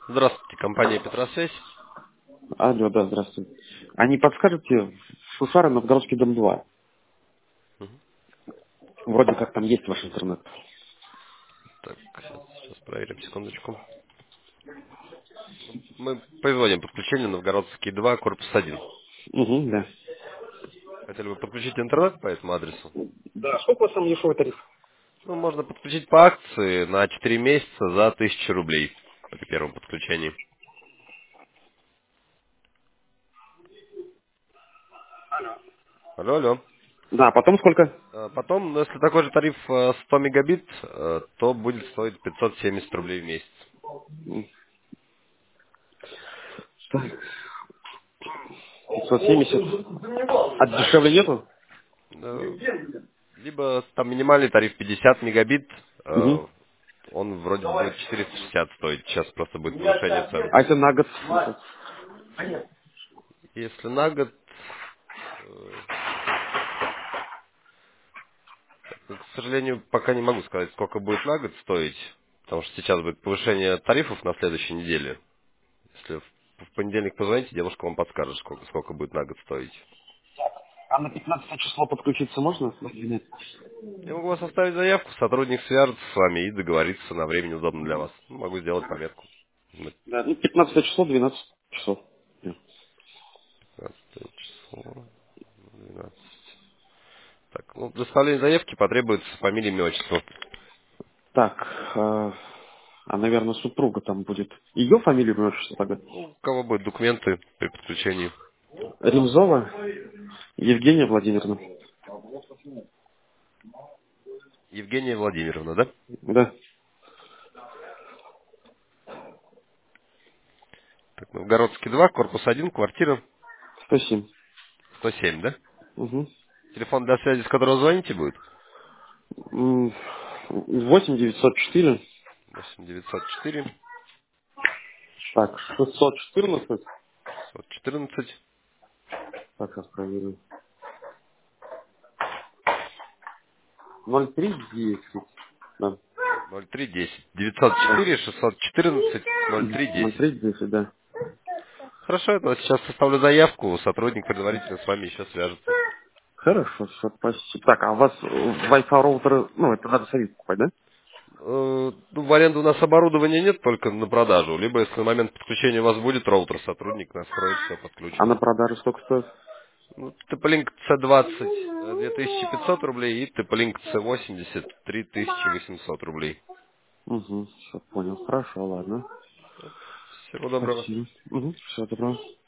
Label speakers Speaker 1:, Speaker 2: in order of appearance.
Speaker 1: Здравствуйте, компания Петросвязь.
Speaker 2: Алло, да, здравствуйте. А не подскажете, Шушара, Новгородский дом 2? Вроде как там есть ваш интернет.
Speaker 1: Так, сейчас проверим, секундочку. Мы производим подключение Новгородский 2, корпус 1.
Speaker 2: Угу, да.
Speaker 1: Хотели бы подключить интернет по этому адресу?
Speaker 2: Да, сколько у вас там дешевый тариф?
Speaker 1: Ну, можно подключить по акции на 4 месяца за 1000 рублей при первом подключении. Алло, алло.
Speaker 2: Да, а потом сколько?
Speaker 1: Потом, ну, если такой же тариф 100 мегабит, то будет стоить 570 рублей в месяц.
Speaker 2: Так, 570. А дешевле нету?
Speaker 1: Э, Либо там минимальный тариф 50 мегабит,
Speaker 2: Угу.
Speaker 1: он вроде бы будет 460 стоить. Сейчас просто будет повышение цен.
Speaker 2: А это на год?
Speaker 1: Если на год, э, ну, к сожалению, пока не могу сказать, сколько будет на год стоить, потому что сейчас будет повышение тарифов на следующей неделе. Если в понедельник позвоните, девушка вам подскажет, сколько будет на год стоить.
Speaker 2: А на 15 число подключиться можно? Или нет?
Speaker 1: Я могу вас оставить заявку, сотрудник свяжется с вами и договорится на время удобно для вас. Могу сделать пометку. На
Speaker 2: Да, ну 15 число, 12 часов. Да.
Speaker 1: 15 число, 12. Так, ну, для составления заявки потребуется фамилия, имя, отчество.
Speaker 2: Так, наверное, супруга там будет. Ее фамилию можешь тогда?
Speaker 1: Ну, у кого будут документы при подключении?
Speaker 2: Ремзова Евгения Владимировна.
Speaker 1: Евгения Владимировна, да?
Speaker 2: Да,
Speaker 1: Так, Новгородский 2, корпус 1, квартира
Speaker 2: 107.
Speaker 1: 107, да?
Speaker 2: Угу.
Speaker 1: Телефон для связи, с которого звоните, будет?
Speaker 2: 8904.
Speaker 1: 8904
Speaker 2: Так, 614.
Speaker 1: 614
Speaker 2: Так, сейчас проверю. 0310. Да.
Speaker 1: 0310. 904 614 0310.
Speaker 2: 0310, да.
Speaker 1: Хорошо, я сейчас составлю заявку, сотрудник предварительно с вами еще свяжется.
Speaker 2: Хорошо, все, спасибо. Так, а у вас Wi-Fi роутеры, ну, это надо самим покупать, да?
Speaker 1: Ну, в аренду у нас оборудования нет, только на продажу. Либо, если на момент подключения у вас будет роутер, сотрудник настроит, все
Speaker 2: А на
Speaker 1: подключим.
Speaker 2: продажу сколько стоит?
Speaker 1: Ну, TP-Link C20 2500 рублей и TP-Link C80 3800 рублей.
Speaker 2: Угу, все, понял. Хорошо, ладно.
Speaker 1: Всего доброго.
Speaker 2: Спасибо. Угу, все, добро.